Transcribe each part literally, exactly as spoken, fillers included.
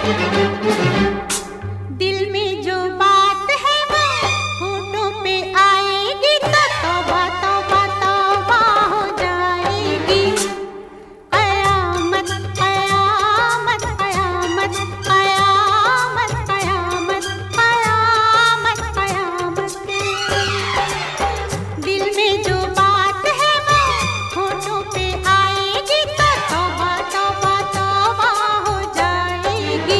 दिल में जो बात है वो होठों पे आएगी तो तौबा तौबा तौबा हो जाएगी। कयामत कयामत कयामत कयामत कयामत कयामत कयामत। दिल में जो बात है वो होठों पे आएगी तो तौबा तौबा तौबा हो जाएगी।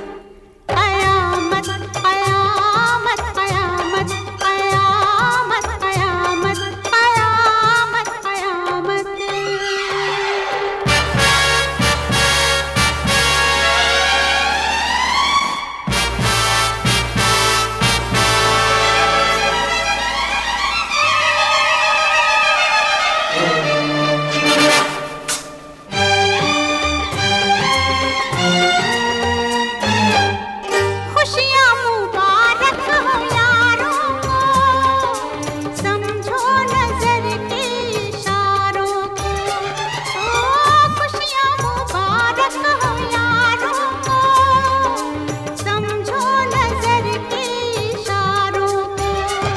कयामत कयामत कयामत कयामत कयामत कयामत कयामत। खुशियाँ मुबारक हो यारों को, समझो नजर के इशारों को। ओ खुशियाँ मुबारक हो यारों को, समझो नजर के इशारों को।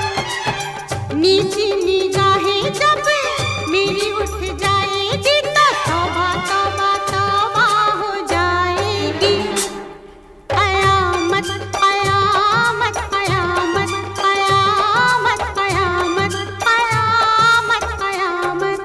नीची निगाहें जब मेरी उठ जाएगी तो तौबा तौबा तौबा हो जाएगी। कयामत कयामत कयामत कयामत कयामत कयामत कयामत।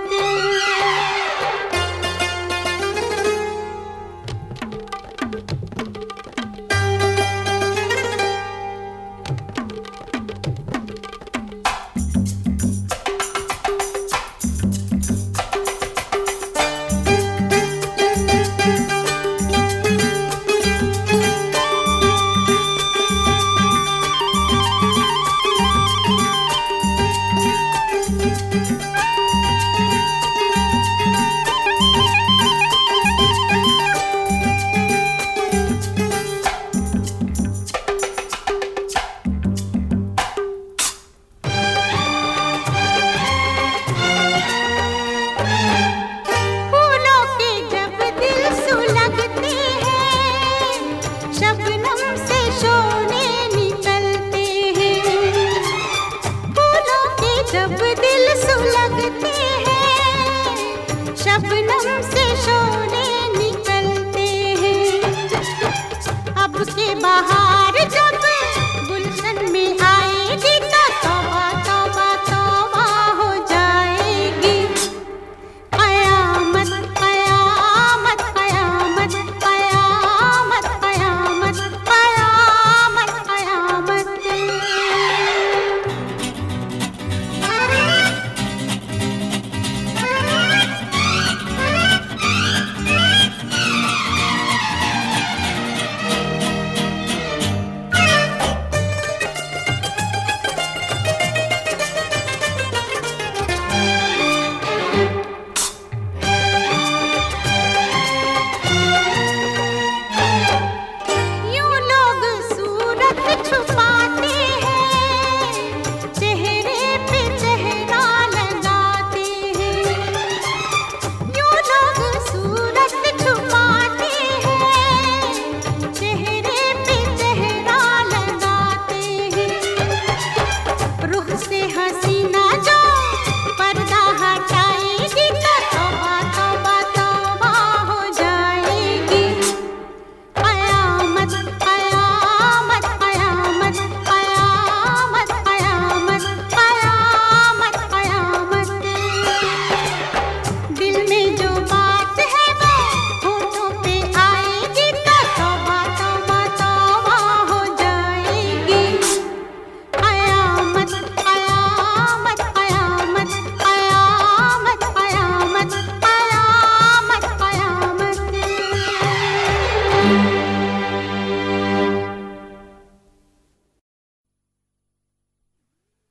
फूलों के जब दिल सुलगते हैं, शबनम से शोर